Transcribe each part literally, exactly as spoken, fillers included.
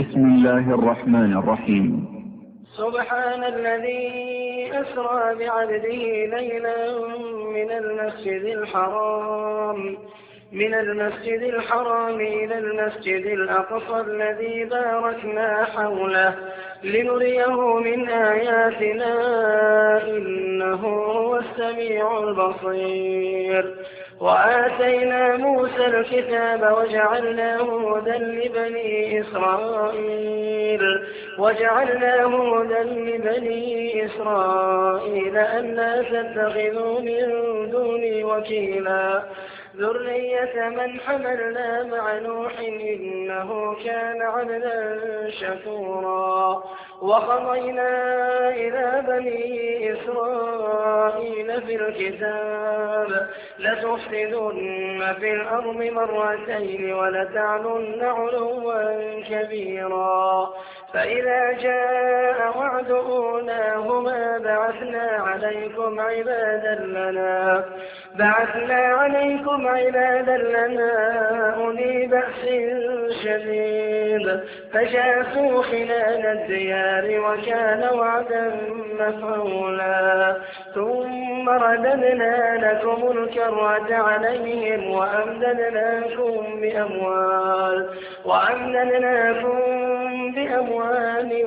بسم الله الرحمن الرحيم. سبحان الذي أسرى بعبده ليلا من المسجد الحرام من المسجد الحرام إلى المسجد الأقصى الذي باركنا حوله لنريه من آياتنا إنه هو السميع البصير. وآتينا موسى الكتاب وجعلناه هدى لبني إسرائيل وجعلناه هدى لبني إسرائيل ألا تتخذوا من دوني وكيلا ذرية من حملنا مع نوح إنه كان عبدا شكورا. وقضينا إلى بني إسرائيل في الكتاب لتفسدن في الأرض مرتين ولتعلن علوا كبيرا. فإذا جاء وعد أولاهما بعثنا عليكم عبادا لنا بعثنا عليكم عبادا لنا أولي بأس شديد فجاسوا خلال الديار وكان وعدا مفعولا. ثم رددنا لكم الكرة عليهم وأمددناكم بأموال وأمددناكم بأموال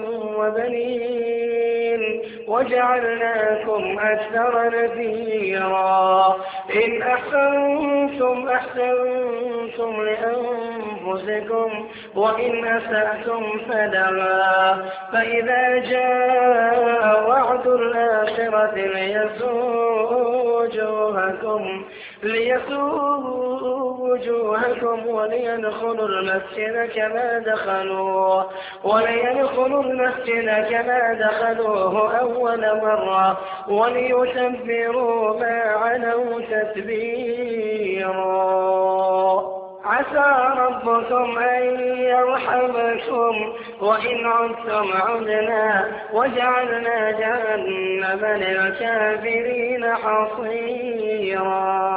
وبنين وجعلناكم أكثر نفيرا. إن أحسنتم أحسنتم لأنفسكم وإن أسأتم فلها. فإذا جاء وعد الآخرة ليسوءوا وجوهكم ليسوءوا وجوهكم وليدخلوا المسجد كما دخلوه وليدخلوا المسجد كما دخلوه أول مرة وليتبروا ما علوا تتبيرا. عسى ربكم أن يرحمكم وإن عدتم عدنا وجعلنا جهنم للكافرين حصيرا.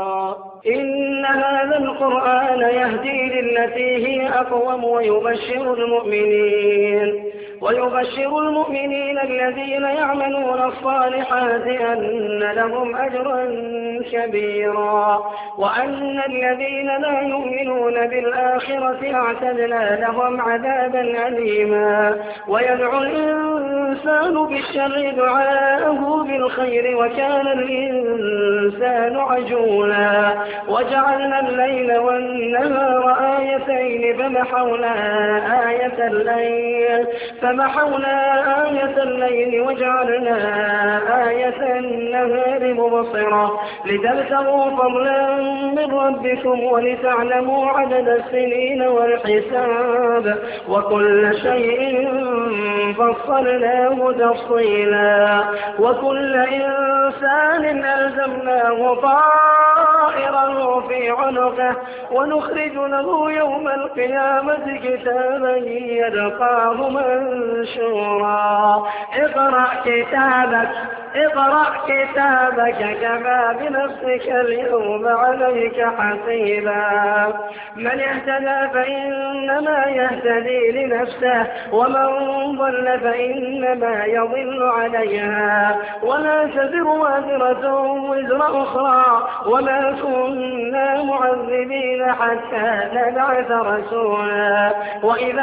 إن هذا القرآن يهدي للتي هي أقوم ويبشر المؤمنين ويبشر المؤمنين الذين يعملون الصالحات أن لهم أجرا كبيرا وأن الذين لا يؤمنون بالآخرة اعتدنا لهم عذابا أليما. ويدعو الإنسان بالشر دعاءه بالخير وكان الإنسان عجولا. وجعلنا الليل والنهار آيتين فمحونا آية الليل فمحونا آية الليل وجعلنا آية النهار مبصرة لتبتغوا فضلا من ربكم ولتعلموا عدد السنين والحساب وكل شيء فصلناه تفصيلا. وكل إنسان ألزمناه طائره في عنقه ونخرج له يوم القيامة كتابا يلقاه منشورا. اقرأ كتابك اقرأ كتابك كفى بنفسك اليوم عليك حسيبا. من اهتدى فإنما يهتدي لنفسه ومن ضل فإنما يضل عليها ولا تزر وازرة وزر أخرى وما كنا معذبين حتى نبعث رسولا. وإذا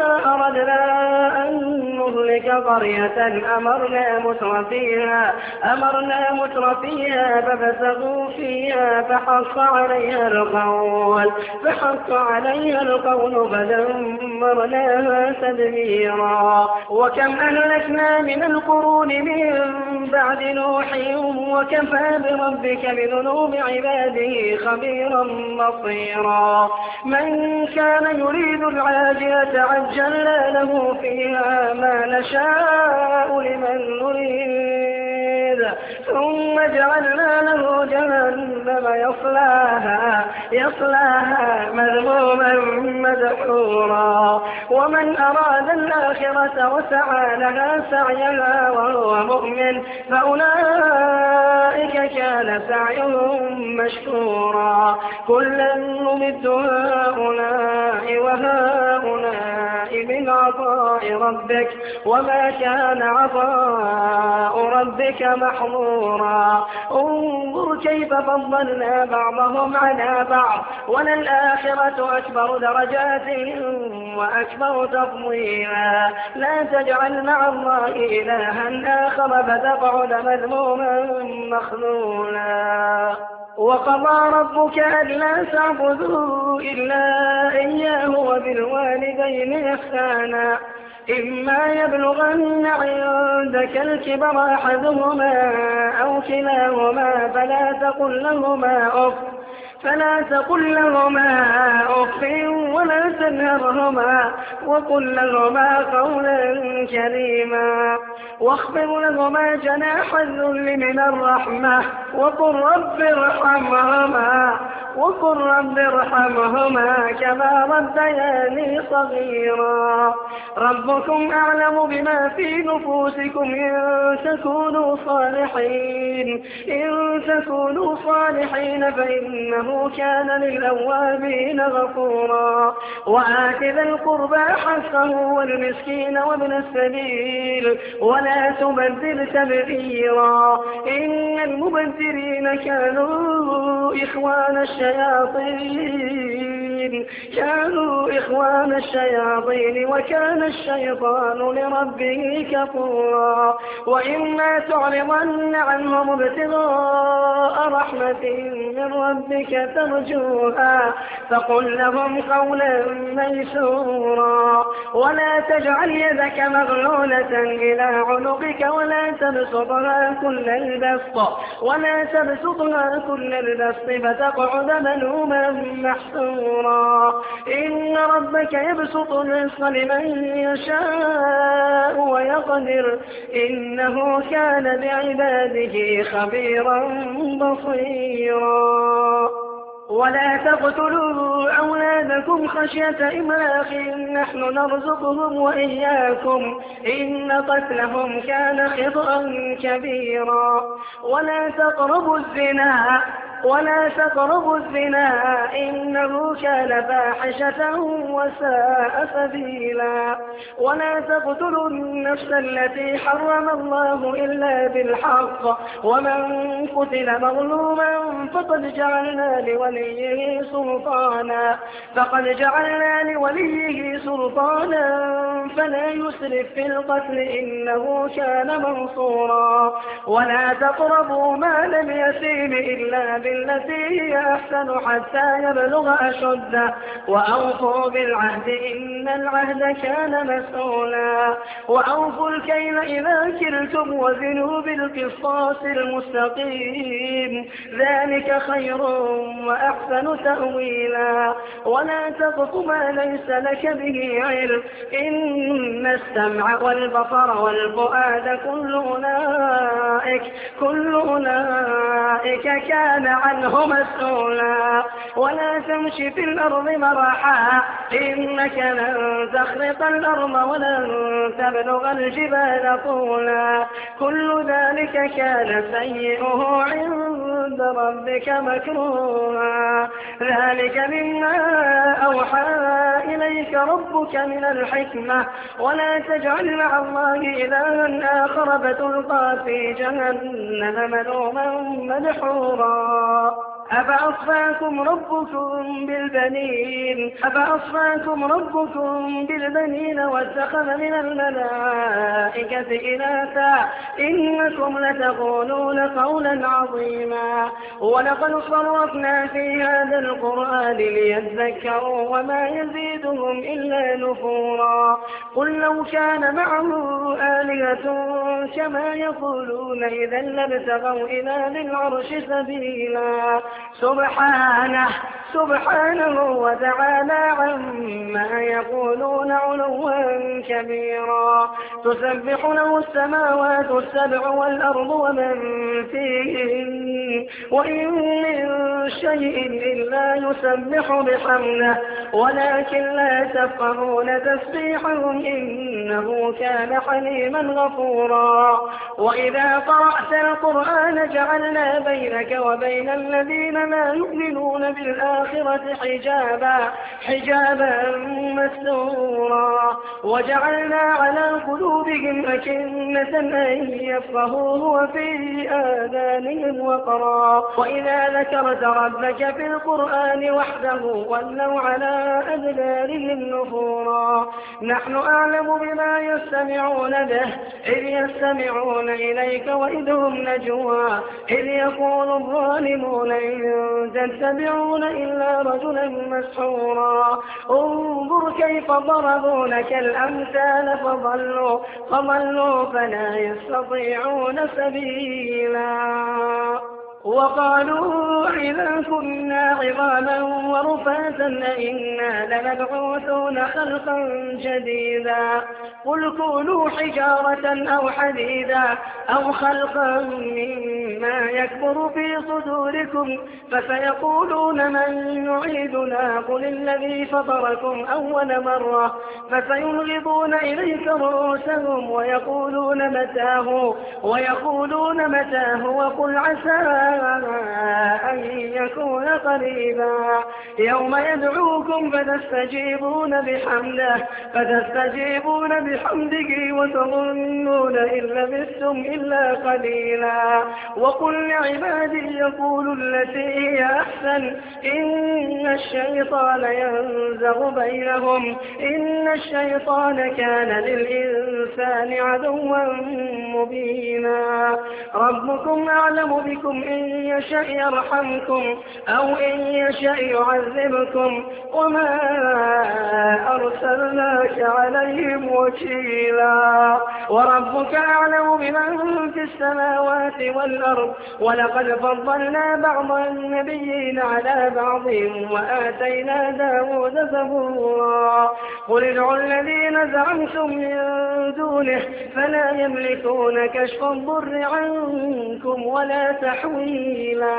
أردنا أن نهلك قرية أمرنا مترفيها أمرنا مترفيها ففسقوا فيها فحق عليها القول فحق عليها القول فدمرناها تدميرا. وكم أهلكنا من القرون من بعد نوح وكفى بربك بذنوب عباده خبيرا بصيرا. من كان يريد العاجلة عجلنا له فيها ما نشاء لمن نريد ثم جعلنا له جهنم يصلاها يصلاها مذموما مدحورا ومن أراد الآخرة وسعى لها سعيها وهو مؤمن فأولئك كان سعيهم مشكورا كلا نمد هؤلاء وهؤلاء من عطاء ربك وما كان عطاء ربك محظورا انظر كيف فضلنا بعضهم على بعض وللآخرة أكبر درجات وأكبر تفضيلا لا تجعل مع الله إلها آخر فتقعد مذموما مخذولا وقضى ربك ألا تعبدوا إلا إياه وبالوالدين إحسانا إما يبلغن عندك الكبر أحدهما أو كلاهما فلا تقل لهما أف فلا تقل لهما أف ولا تنهرهما وقل لهما قولا كريما واخفض لهما جناح الذل من الرحمة وقل رب ارحمهما وقل رب ارحمهما كما ربياني صغيرا ربكم أعلم بما في نفوسكم إن تكونوا صالحين إن تكونوا صالحين فإنه كان للأوابين غفورا وآت ذا القربى حقه والمسكين وابن السبيل ولا تبذر تبذيرا إن المبذرين كانوا إخوان الشياطين كانوا إخوان الشياطين وكان الشيطان لربه كفورا وإما تعرضن عنهم ابتغاء رحمة من ربك ترجوها فقل لهم قولا ميسورا ولا تجعل يدك مغلولة إلى عنقك ولا تبسطها كل البسط ولا تبسطها كل البسط فتقعد ملوما محسورا إن ربك يبسط الرزق لمن يشاء ويقدر إنه كان بعباده خبيرا بصيرا ولا تقتلوا أولادكم خشية إملاق نحن نرزقهم وإياكم إن قتلهم كان خطأ كبيرا ولا تقربوا الزنا ولا تقربوا الزنا إنه كان فاحشة وساء سبيلا ولا تقتلوا النفس التي حرم الله إلا بالحق ومن قتل مظلوما فقد جعلنا لوليه سلطانا فقد جعلنا لوليه سلطانا فلا يسرف في القتل إنه كان منصورا ولا تقربوا مال اليتيم إلا بالتي هي أحسن حتى يبلغ أشده وأوفوا بالعهد إن العهد كان مسؤولا وأوفوا الكيل إذا كلتم وزنوا بالقسطاس المستقيم ذلك خير وأحسن تأويلا ولا تقف ما ليس لك به علم إن السمع والبصر والفؤاد كل أولئك كل أولئك كان عنه مسؤولا ولا تمشي في الأرض مرحا إنك لن تخرق الأرض ولن تبلغ الجبال طولا كل ذلك كان سيئه عند ربك مكروها ذلك مما أوحى إليك ربك من الحكمة ولا تجعل مع الله إلها آخر فتلقى في جهنم ملوما مدحورا أفأصفاكم ربكم بالبنين أفأصفاكم ربكم بالبنين واتخذ من الملائكة إناثا إنكم لتقولون قولا عظيما ولقد صرفنا في هذا القرآن ليذكروا وما يزيد يزيدهم إلا نفورا. قل لو كان معه آلهة كما يقولون إذا لابتغوا إلى ذي العرش سبيلا. سبحانه سبحانه وتعالى عما يقولون علوا كبيرا. تسبح له السماوات السبع والأرض ومن فيهن وإن من شيء إلا يسبح بحمده ولكن لا تفقهون تسبيحهم إنه كان حليما غفورا. وإذا قرأت القرآن جعلنا بينك وبين الذين لا يؤمنون بالآخرة حجابا حجابا مستورا وجعلنا على قلوبهم أكنة أن يفقهوه وفي آذانهم وقرا. وإذا ذكرت ربك في القرآن وحده ولوا على أدبارهم نفورا. نحن أعلم بما يستمعون به إذ يستمعون إليك وإذ هم نجوى إذ يقول الظالمون إن تتبعون إلا رجلا مسحورا. انظر كيف ضربوا لك الأمثال فضلوا فضلوا فلا يستطيعون سبيلا. وقالوا إذا كنا عظاما ورفاتا أئنا لمبعوثون خلقا جديدا. قل كونوا حجارة أو حديدا أو خلقا مما يكبر في صدوركم فسيقولون من يعيدنا قل الذي فطركم أول مرة فسينغضون إليك رؤوسهم ويقولون متاه ويقولون متاه وقل عسى أن يكون قريبا. يوم يدعوكم فتستجيبون بحمده فتستجيبون بحمده وتظنون إن لبثتم إلا قليلا. وقل لعبادي يقولوا التي هي أحسن إن الشيطان ينزغ بينهم إن الشيطان كان للإنسان عدوا مبينا. ربكم أعلم بكم إن يشاء يرحمكم أو إن يشاء يعذبكم وما أرسلناك عليهم وكيلا. وربك أعلم بمن في السماوات والأرض ولقد فضلنا بعض النبيين على بعض وآتينا داود زبورا. قل ادعوا الذين زعمتم من دونه فلا يملكون كشف الضر عنكم ولا تحويلا.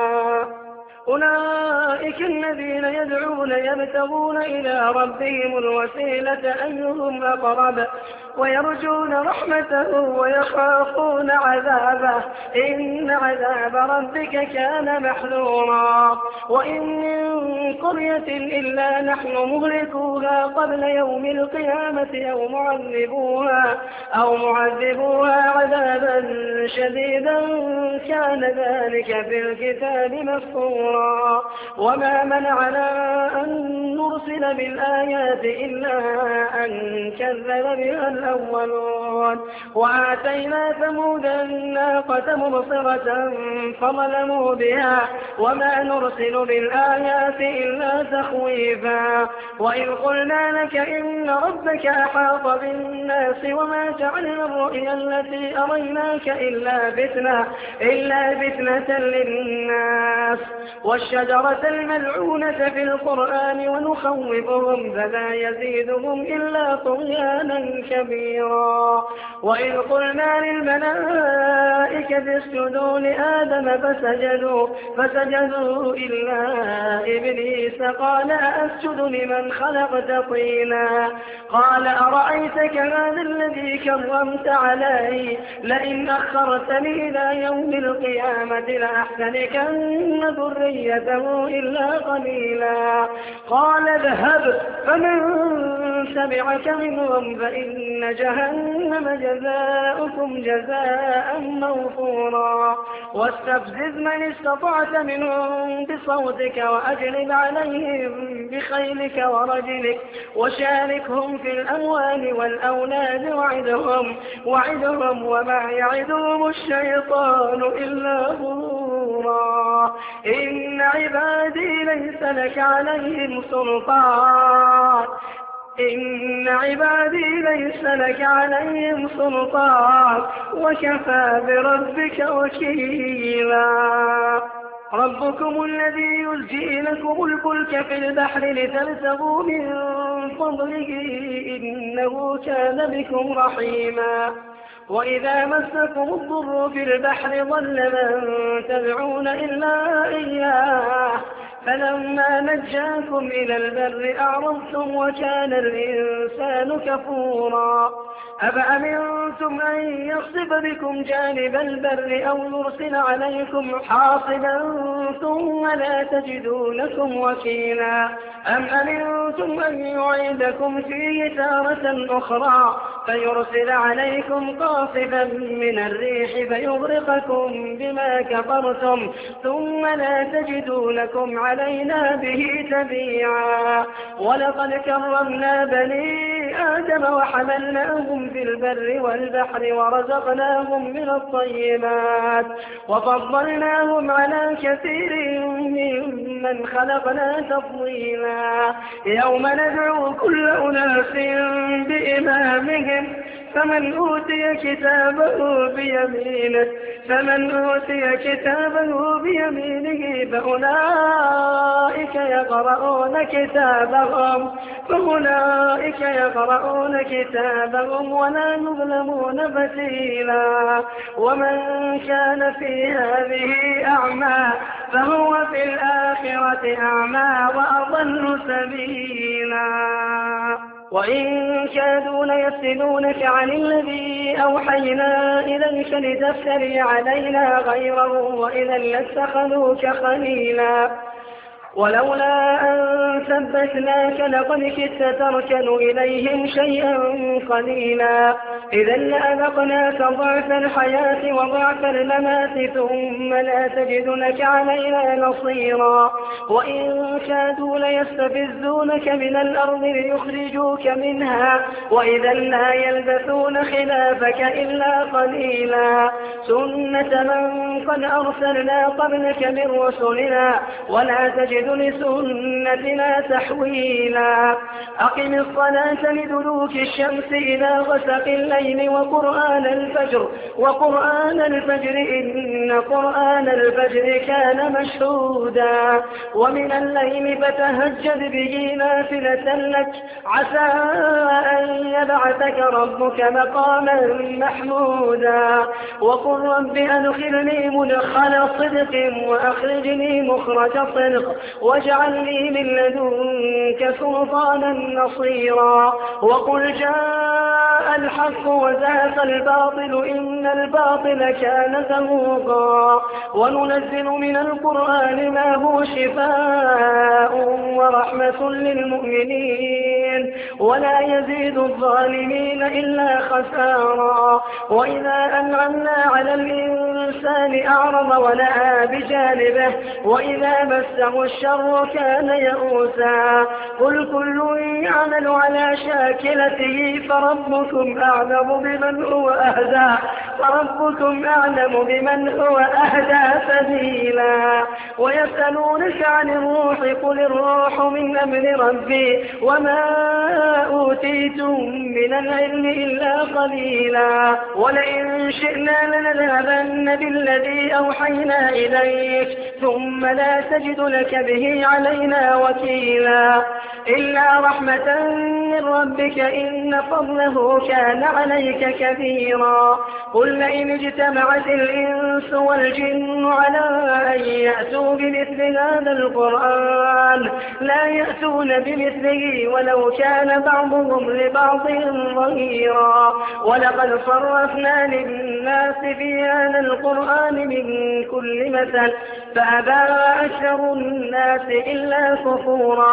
أولئك الذين يدعون يبتغون إلى ربهم الوسيلة أيهم أقرب ويرجون رحمته ويخافون عذابه إن عذاب ربك كان محذورا. وإن من قرية إلا نحن مهلكوها قبل يوم القيامة أو معذبوها أو معذبوها عذابا شديدا كان ذلك في الكتاب مسطورا. وما منعنا أن نرسل بالآيات إلا أن كذب بها الأولون. وآتينا ثمود الناقة مبصرة فظلموا بها وما نرسل بالآيات إلا تخويفا. وإذ قلنا لك إن ربك أحاط بالناس وما جعلنا الرؤيا التي أريناك إلا فتنة إلا فتنة للناس والشجرة الملعونة في القرآن ونخوفهم فلا يزيدهم إلا طغيانا كبيرا. وإذ قلنا للملائكة اسجدوا لآدم فسجدوا فسجدوا إلا إبليس قال أسجد لمن خلقت طينا قال أرأيتك هذا الذي كرمت علي لئن أخرتني إلى يوم القيامة لأحتركن ذريته إلا قليلا. قال اذهب فمن تبعك منهم فإن جهنم جزاؤكم جزاء موفورا. واستفزز من استطعت منهم بصوتك وأجلب عليهم بخيلك ورجلك وشاركهم في الأموال والأولاد وعدهم وعدهم وما يعدهم الشيطان إلا غرورا. كفورا. إن عبادي ليس لك عليهم سلطان إن عبادي ليس لك عليهم سلطان وكفى بربك وكيلا. ربكم الذي يزجي لكم الفلك في البحر لتبتغوا من فضله إنه كان بكم رحيما. وإذا مسكم الضر في البحر ضل من تدعون إلا إياه فلما نجاكم إلى البر أعرضتم وكان الإنسان كفورا. أفأمنتم أن يخسف بكم جانب البر أو يرسل عليكم حاصبا ثم لا تجدوا لكم وكيلا. أم أمنتم أن يعيدكم فيه تارة أخرى فيرسل عليكم قاصفا من الريح فيغرقكم بما كفرتم ثم لا تجدوا لكم علينا به تبيعا. ولقد كرمنا بني آدم وحملناهم في البر والبحر ورزقناهم من الطيبات وفضلناهم على كثير ممن خلقنا تفضيلا. يوم ندعو كل أناس بإمامهم فمن أوتي كتابه بيمينه فمن أوتي كتابه بيمينه فأولئك يقرؤون كتابهم فأولئك يقرؤون كتابهم ولا يظلمون فتيلا. ومن كان في هذه أعمى فهو في الآخرة أعمى وأضل سبيلا. وإن كادوا ليفتنونك عن الذي أوحينا إليك لتفتري علينا غيره وإذا لاتخذوك خليلا. ولولا أن ثبتناك لقد كدت تركن إليهم شيئا قليلا. إذا لأذقناك ضعف الحياة وضعف الممات ثم لا تجد لك علينا نصيرا. وإن كادوا ليستفزونك من الأرض ليخرجوك منها وإذا لا يلبثون خلافك إلا قليلا. سنة من قد أرسلنا قبلك من رسلنا ولا تجد لسنتنا تحويلا. أقم الصلاة لدلوك الشمس إلى غسق الليل وقرآن الفجر وقرآن الفجر إن قرآن الفجر كان مشهودا. ومن الليل فتهجد به نافلة لك عسى أن يبعثك ربك مقاما محمودا. وقل رب أدخلني مدخل صدق وأخرجني مخرج صدق واجعل لي من لدنك سلطانا نصيرا. وقل جاء الحق وزهق الباطل إن الباطل كان زهوقا. وننزل من القرآن ما هو شفاء ورحمة للمؤمنين ولا يزيد الظالمين إلا خسارا. وإذا أنعمنا على الإنسان أعرض ونأى بجانبه وإذا مسه الشر كان يئوسا. قل كل يعمل على شاكلته فربكم أعلم بمن هو أهدى فربكم أعلم بمن هو أهدى سبيلا. ويسألونك عن الروح قل الروح من أمر ربي وما أوتيتم من العلم إلا قليلا. ولئن شئنا لنذهبن بالذي أوحينا إليك ثم لا تجد لك به علينا وكيلا. إلا رحمة من ربك إن فضله كان عليك كبيرا. قل لئن اجتمعت الإنس والجن على أن يأتوا بمثل هذا القرآن لا يأتون بمثله ولو كان بعضهم لبعض ظهيرا. ولقد صرفنا للناس في هذا القرآن من كل مثل فأبى أكثر الناس إلا كفورا.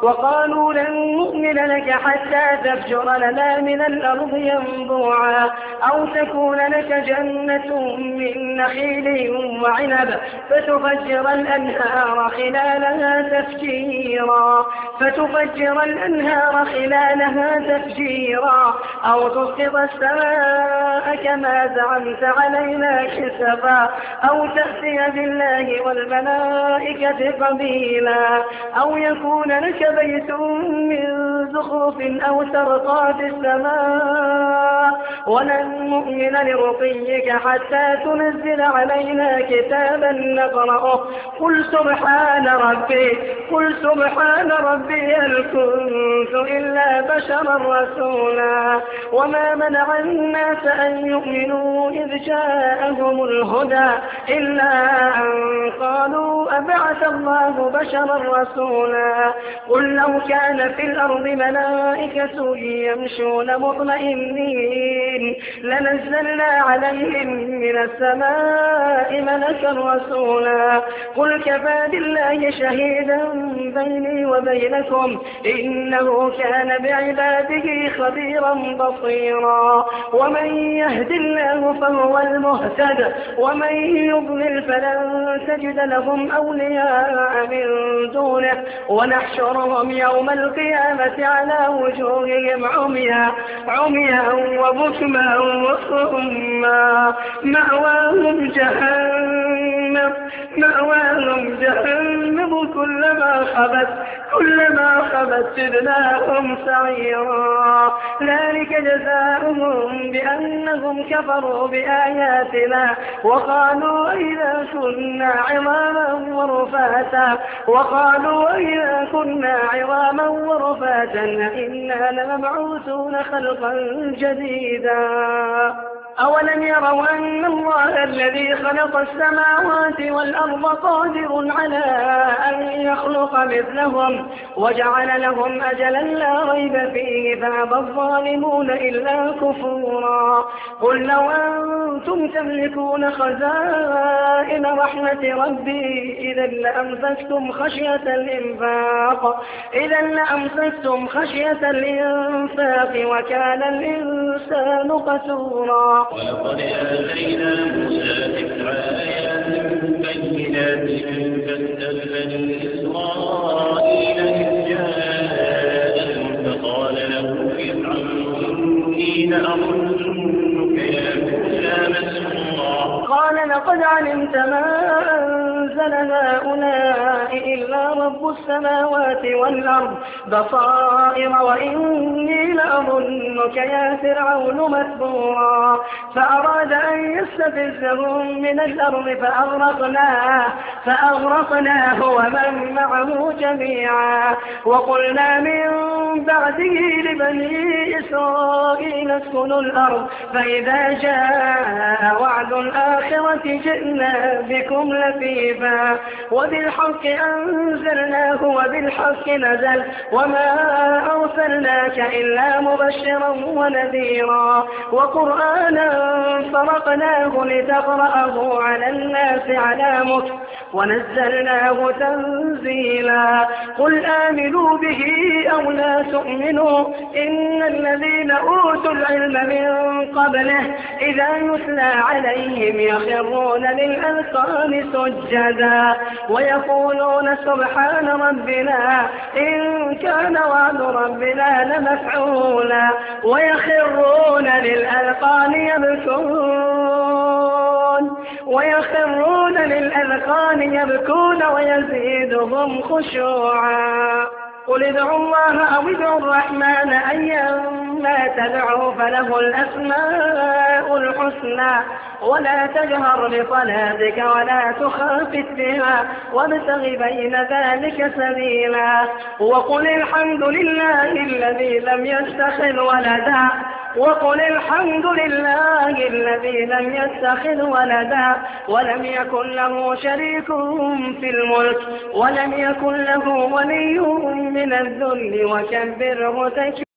وقالوا لن نؤمن لك حتى تفجر لنا من الأرض ينبوعا أو تكون لك جنة من نخيل وعنب فتفجر الأنهار خلالها تفجيرا فتفجر الأنهار خلالها تفجيرا أو تسقط السماء كما زعمت علينا كسفا أو تأتي بالله والملائكة قبيلا أو يكون لك بيت من زخرف أو ترقى في السماء ولن نؤمن لرقيك حتى تنزل علينا كتابا نقرأه قل سبحان ربي قل سبحان ربي هل كنت إلا بشرا رسولا وما منع الناس أن يؤمنوا إذ جاءهم الهدى إلا أن قالوا أبعث الله بشرا رسولا قل لو كان في الأرض ملائكة يمشون مطمئنين لنزلنا عليهم من السماء ملكا رسولا قل كفى بالله شهيدا بيني وبينكم إنه كان بعباده خبيرا بصيرا ومن يهد الله فهو المهتد ومن يضلل فلن تجد لهم أولياء من دونه ونحشرهم يوم القيامة على وجوههم عميا عميا وبكما وصما مأواهم جهنم مأواهم جهنم كلما خبت كلما خبت زدناهم سعيرا ذلك جزاؤهم بأنهم كفروا بآياتنا وقالوا إذا كنا عظاما ورفاتا وقالوا إذا كنا عظاما ورفاتا إنا لمبعوثون خلقا جديدا أولم يروا أن الله الذي خلق السماوات والأرض قادر على أن يخلق مثلهم وجعل لهم أجلا لا ريب فيه فأبى الظالمون إلا كفورا قل لو أنتم تملكون خزائن رحمة ربي إذا لأمسكتم خشية الإنفاق إذا لأمسكتم خشية الإنفاق وكان الإنسان قتورا ولقد آتينا موسى تسع آيات بينات فاسأل بني إسرائيل إذ جاءهم فقال له فرعون إني لأظنك يا موسى مسحورا قال لقد علمت ما أنزل هؤلاء إلا رب السماوات والأرض بصائر وإني لأظنك يا فرعون مثبورا فأراد أن يستفزهم من الأرض فأغرقناه فأغرقناه ومن معه جميعا وقلنا من بعده لبني إسرائيل اسكنوا الأرض فإذا جاء وعد الآخرة جئنا بكم لفيفا وبالحق أنزلناه وبالحق نزل وما أرسلناك إلا مبشرا ونذيرا وقرآنا فرقناه لتقرأه على الناس على مكث ونزلناه تنزيلا قل آمنوا به أو لا تؤمنوا إن الذين أوتوا العلم من قبله إذا يتلى عليهم يخرون للأذقان سجدا ويقولون سبحان ربنا إن كان وعد ربنا لمفعولا ويخرون للأذقان يبكون ويخرون للأذقان يبكون ويزيدهم خشوعا قل ادعوا الله أو ادعوا الرحمن أيما تدعوا فله الأسماء الحسنى ولا تجهر بصلاتك ولا تخافت بها وابتغ بين ذلك سبيلا وقل الحمد لله الذي لم يتخذ ولدا وقل الحمد لله الذي لم يتخذ ولدا ولم يكن له شريك في الملك ولم يكن له ولي من الذل وكبره تكبيرا